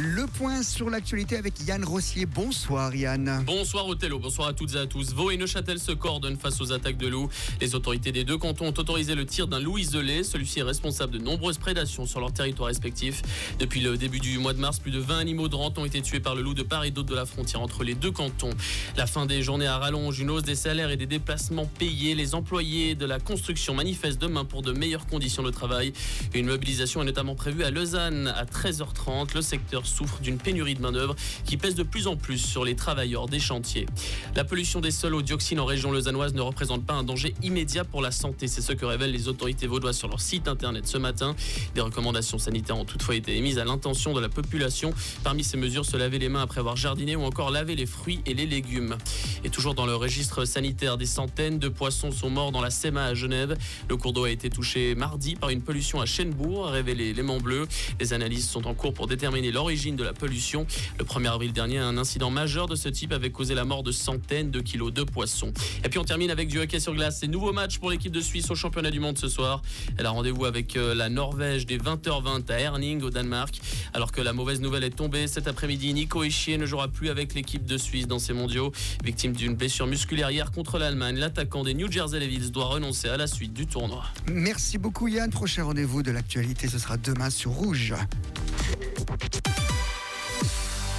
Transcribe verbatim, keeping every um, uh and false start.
Le point sur l'actualité avec Yann Rossier. Bonsoir Yann. Bonsoir Othello, bonsoir à toutes et à tous. Vaud et Neuchâtel se coordonnent face aux attaques de loups. Les autorités des deux cantons ont autorisé le tir d'un loup isolé. Celui-ci est responsable de nombreuses prédations sur leur territoire respectif. Depuis le début du mois de mars, plus de vingt animaux de rente ont été tués par le loup de part et d'autre de la frontière entre les deux cantons. La fin des journées à rallonge, une hausse des salaires et des déplacements payés. Les employés de la construction manifestent demain pour de meilleures conditions de travail. Une mobilisation est notamment prévue à Lausanne à treize heures trente. Le secteur souffre d'une pénurie de main-d'œuvre qui pèse de plus en plus sur les travailleurs des chantiers. La pollution des sols au dioxine en région lausannoise ne représente pas un danger immédiat pour la santé. C'est ce que révèlent les autorités vaudoises sur leur site internet ce matin. Des recommandations sanitaires ont toutefois été émises à l'intention de la population. Parmi ces mesures, se laver les mains après avoir jardiné ou encore laver les fruits et les légumes. Et toujours dans le registre sanitaire, des centaines de poissons sont morts dans la Séma à Genève. Le cours d'eau a été touché mardi par une pollution à Chênebourg, a révélé l'aimant bleu. Les analyses sont en cours pour déterminer l'origine de la pollution. Le premier avril dernier, un incident majeur de ce type avait causé la mort de centaines de kilos de poissons. Et puis on termine avec du hockey sur glace. C'est nouveau match pour l'équipe de Suisse au championnat du monde ce soir. Elle a rendez-vous avec la Norvège dès vingt heures vingt à Herning au Danemark. Alors que la mauvaise nouvelle est tombée cet après-midi, Nico Hischier ne jouera plus avec l'équipe de Suisse dans ces mondiaux. Victime d'une blessure musculaire hier contre l'Allemagne, l'attaquant des New Jersey Devils doit renoncer à la suite du tournoi. Merci beaucoup Yann. Prochain rendez-vous de l'actualité, ce sera demain sur Rouge.